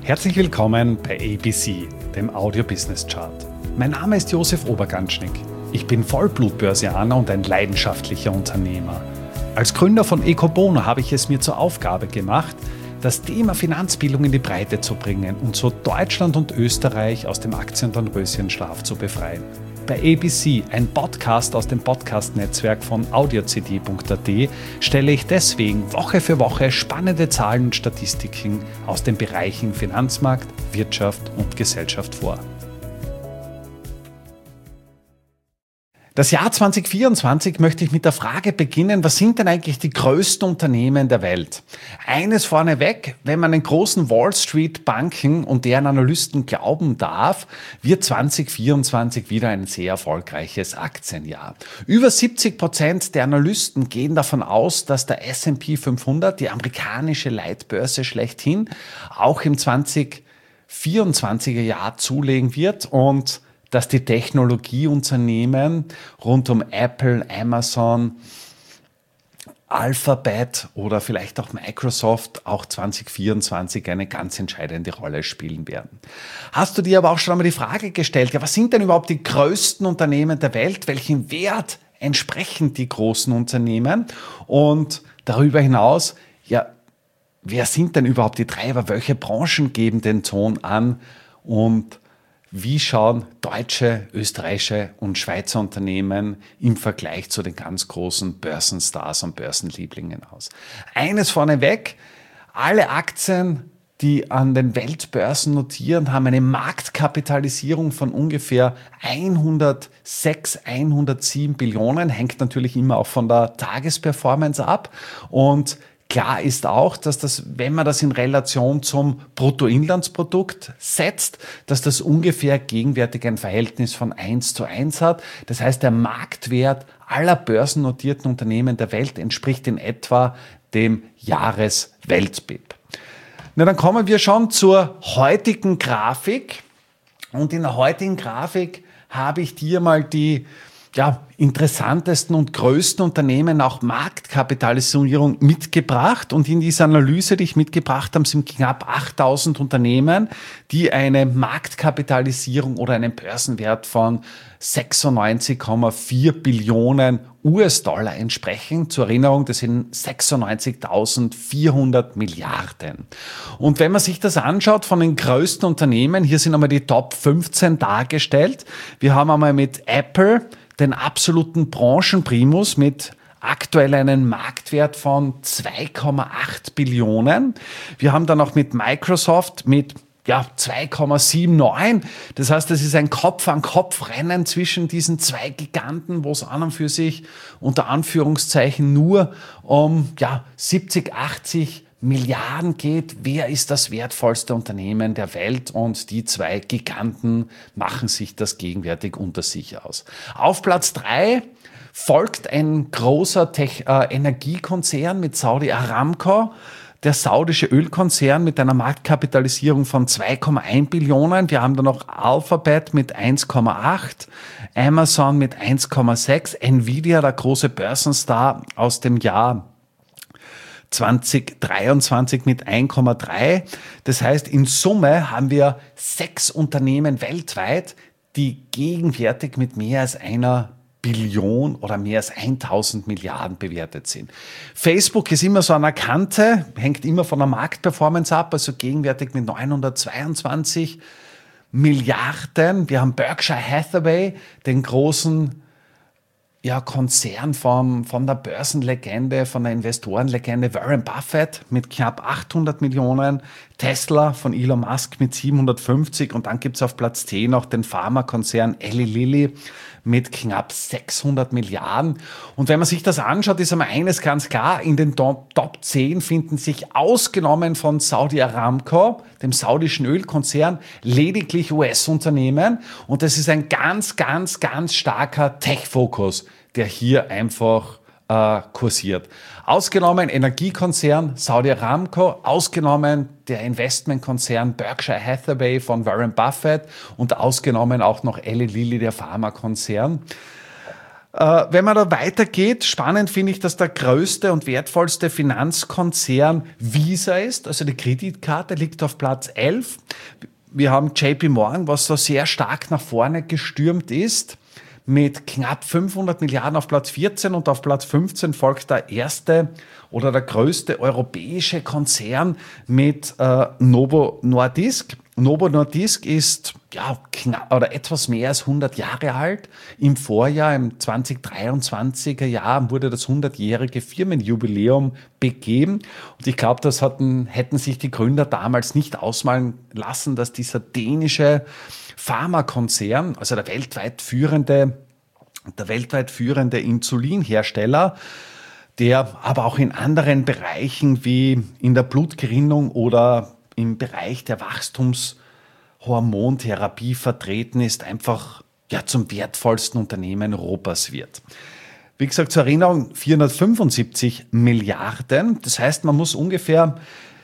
Herzlich willkommen bei ABC, dem Audio Business Chart. Mein Name ist Josef Oberganschnick. Ich bin Vollblut-Börsianer und ein leidenschaftlicher Unternehmer. Als Gründer von Ecobono habe ich es mir zur Aufgabe gemacht, das Thema Finanzbildung in die Breite zu bringen und so Deutschland und Österreich aus dem Aktien- und Dornröschenschlaf zu befreien. Bei ABC, ein Podcast aus dem Podcast-Netzwerk von audiocd.at, stelle ich deswegen Woche für Woche spannende Zahlen und Statistiken aus den Bereichen Finanzmarkt, Wirtschaft und Gesellschaft vor. Das Jahr 2024 möchte ich mit der Frage beginnen, was sind denn eigentlich die größten Unternehmen der Welt? Eines vorneweg, wenn man den großen Wall Street Banken und deren Analysten glauben darf, wird 2024 wieder ein sehr erfolgreiches Aktienjahr. Über 70% der Analysten gehen davon aus, dass der S&P 500, die amerikanische Leitbörse schlechthin, auch im 2024er Jahr zulegen wird und dass die Technologieunternehmen rund um Apple, Amazon, Alphabet oder vielleicht auch Microsoft auch 2024 eine ganz entscheidende Rolle spielen werden. Hast du dir aber auch schon einmal die Frage gestellt, ja, was sind denn überhaupt die größten Unternehmen der Welt? Welchen Wert entsprechen die großen Unternehmen? Und darüber hinaus, ja, wer sind denn überhaupt die Treiber? Welche Branchen geben den Ton an? Und wie schauen deutsche, österreichische und Schweizer Unternehmen im Vergleich zu den ganz großen Börsenstars und Börsenlieblingen aus? Eines vorneweg, alle Aktien, die an den Weltbörsen notieren, haben eine Marktkapitalisierung von ungefähr 106, 107 Billionen, hängt natürlich immer auch von der Tagesperformance ab. Und klar ist auch, dass das, wenn man das in Relation zum Bruttoinlandsprodukt setzt, dass das ungefähr gegenwärtig ein Verhältnis von 1:1 hat. Das heißt, der Marktwert aller börsennotierten Unternehmen der Welt entspricht in etwa dem Jahreswelt-BIP. Na, dann kommen wir schon zur heutigen Grafik. Und in der heutigen Grafik habe ich dir mal die interessantesten und größten Unternehmen auch Marktkapitalisierung mitgebracht. Und in dieser Analyse, die ich mitgebracht habe, sind knapp 8000 Unternehmen, die eine Marktkapitalisierung oder einen Börsenwert von 96,4 Billionen US-Dollar entsprechen. Zur Erinnerung, das sind 96.400 Milliarden. Und wenn man sich das anschaut von den größten Unternehmen, hier sind einmal die Top 15 dargestellt. Wir haben einmal mit Apple den absoluten Branchenprimus mit aktuell einen Marktwert von 2,8 Billionen. Wir haben dann auch mit Microsoft mit 2,79. Das heißt, es ist ein Kopf-an-Kopf-Rennen zwischen diesen zwei Giganten, wo es an und für sich unter Anführungszeichen nur um 70, 80 Milliarden geht. Wer ist das wertvollste Unternehmen der Welt? Und die zwei Giganten machen sich das gegenwärtig unter sich aus. Auf Platz 3 folgt ein großer Energiekonzern mit Saudi Aramco. Der saudische Ölkonzern mit einer Marktkapitalisierung von 2,1 Billionen. Wir haben da noch Alphabet mit 1,8, Amazon mit 1,6, Nvidia, der große Börsenstar aus dem Jahr 2023 mit 1,3. Das heißt, in Summe haben wir 6 Unternehmen weltweit, die gegenwärtig mit mehr als einer Billion oder mehr als 1000 Milliarden bewertet sind. Facebook ist immer so an der Kante, hängt immer von der Marktperformance ab, also gegenwärtig mit 922 Milliarden. Wir haben Berkshire Hathaway, den großen Konzern von der Börsenlegende, von der Investorenlegende Warren Buffett mit knapp 800 Millionen, Tesla von Elon Musk mit 750 und dann gibt es auf Platz 10 noch den Pharmakonzern Eli Lilly mit knapp 600 Milliarden. Und wenn man sich das anschaut, ist einmal eines ganz klar, in den Top 10 finden sich ausgenommen von Saudi Aramco, dem saudischen Ölkonzern, lediglich US-Unternehmen. Und das ist ein ganz, ganz, ganz starker Tech-Fokus, der hier einfach kursiert. Ausgenommen Energiekonzern Saudi Aramco, ausgenommen der Investmentkonzern Berkshire Hathaway von Warren Buffett und ausgenommen auch noch Eli Lilly, der Pharmakonzern. Wenn man da weitergeht, spannend finde ich, dass der größte und wertvollste Finanzkonzern Visa ist. Also die Kreditkarte liegt auf Platz 11. Wir haben JP Morgan, was so sehr stark nach vorne gestürmt ist, mit knapp 500 Milliarden auf Platz 14 und auf Platz 15 folgt der erste oder der größte europäische Konzern mit Novo Nordisk. Novo Nordisk ist knapp oder etwas mehr als 100 Jahre alt. Im Vorjahr, im 2023er Jahr, wurde das 100-jährige Firmenjubiläum begeben. Und ich glaube, das hätten sich die Gründer damals nicht ausmalen lassen, dass dieser dänische Pharmakonzern, also der weltweit führende Insulinhersteller, der aber auch in anderen Bereichen wie in der Blutgerinnung oder im Bereich der Wachstumshormontherapie vertreten ist, einfach zum wertvollsten Unternehmen Europas wird. Wie gesagt, zur Erinnerung, 475 Milliarden. Das heißt, man muss ungefähr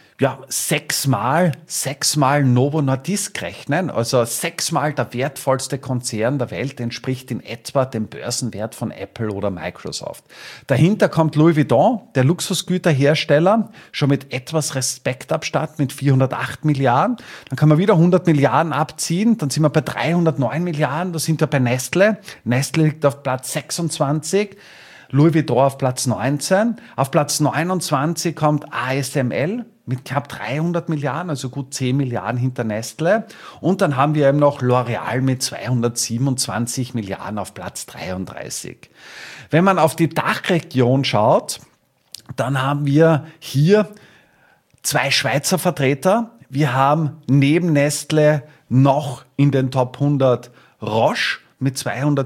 sechsmal Novo Nordisk rechnen, also sechsmal der wertvollste Konzern der Welt, entspricht in etwa dem Börsenwert von Apple oder Microsoft. Dahinter kommt Louis Vuitton, der Luxusgüterhersteller, schon mit etwas Respektabstand mit 408 Milliarden. Dann kann man wieder 100 Milliarden abziehen, dann sind wir bei 309 Milliarden, da sind wir bei Nestlé. Nestlé liegt auf Platz 26. Louis Vuitton auf Platz 19. Auf Platz 29 kommt ASML mit knapp 300 Milliarden, also gut 10 Milliarden hinter Nestlé. Und dann haben wir eben noch L'Oréal mit 227 Milliarden auf Platz 33. Wenn man auf die Dachregion schaut, dann haben wir hier zwei Schweizer Vertreter. Wir haben neben Nestlé noch in den Top 100 Roche mit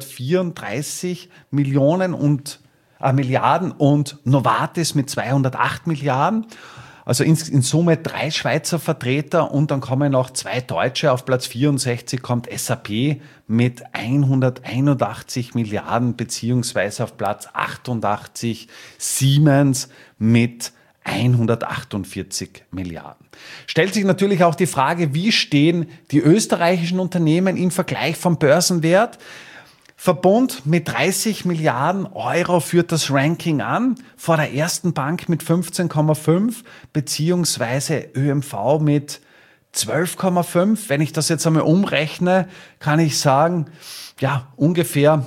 234 Milliarden und Novartis mit 208 Milliarden. Also in Summe 3 Schweizer Vertreter und dann kommen noch 2 Deutsche. Auf Platz 64 kommt SAP mit 181 Milliarden beziehungsweise auf Platz 88 Siemens mit 148 Milliarden. Stellt sich natürlich auch die Frage, wie stehen die österreichischen Unternehmen im Vergleich vom Börsenwert? Verbund mit 30 Milliarden Euro führt das Ranking an, vor der Ersten Bank mit 15,5 beziehungsweise ÖMV mit 12,5. Wenn ich das jetzt einmal umrechne, kann ich sagen, ungefähr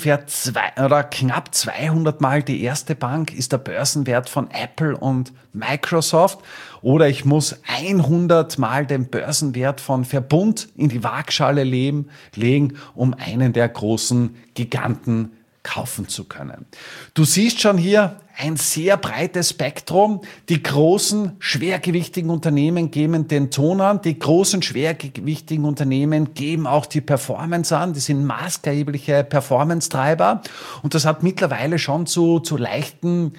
knapp 200 Mal die Erste Bank ist der Börsenwert von Apple und Microsoft. Oder ich muss 100 Mal den Börsenwert von Verbund in die Waagschale legen, um einen der großen Giganten kaufen zu können. Du siehst schon hier ein sehr breites Spektrum. Die großen, schwergewichtigen Unternehmen geben den Ton an. Die großen, schwergewichtigen Unternehmen geben auch die Performance an. Die sind maßgebliche Performance-Treiber. Und das hat mittlerweile schon zu leichten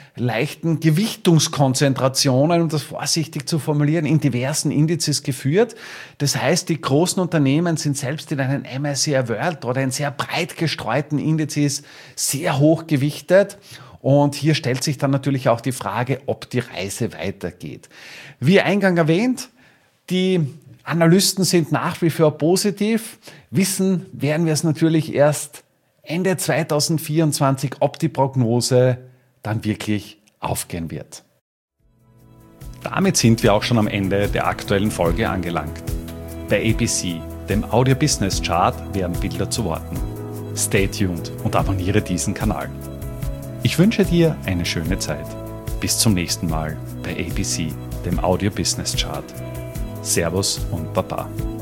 Gewichtungskonzentrationen, um das vorsichtig zu formulieren, in diversen Indizes geführt. Das heißt, die großen Unternehmen sind selbst in einen MSCI World oder in sehr breit gestreuten Indizes sehr hoch gewichtet. Und hier stellt sich dann natürlich auch die Frage, ob die Reise weitergeht. Wie eingangs erwähnt, die Analysten sind nach wie vor positiv. Wissen werden wir es natürlich erst Ende 2024, ob die Prognose dann wirklich aufgehen wird. Damit sind wir auch schon am Ende der aktuellen Folge angelangt. Bei ABC, dem Audio Business Chart, werden Bilder zu Worten. Stay tuned und abonniere diesen Kanal. Ich wünsche dir eine schöne Zeit. Bis zum nächsten Mal bei ABC, dem Audio Business Chart. Servus und Baba.